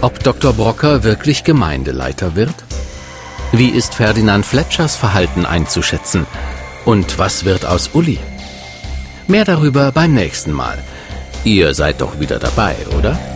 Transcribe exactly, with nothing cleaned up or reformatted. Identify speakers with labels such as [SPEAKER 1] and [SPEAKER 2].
[SPEAKER 1] Ob Doktor Brocker wirklich Gemeindeleiter wird? Wie ist Ferdinand Fletschers Verhalten einzuschätzen? Und was wird aus Uli? Mehr darüber beim nächsten Mal. Ihr seid doch wieder dabei, oder?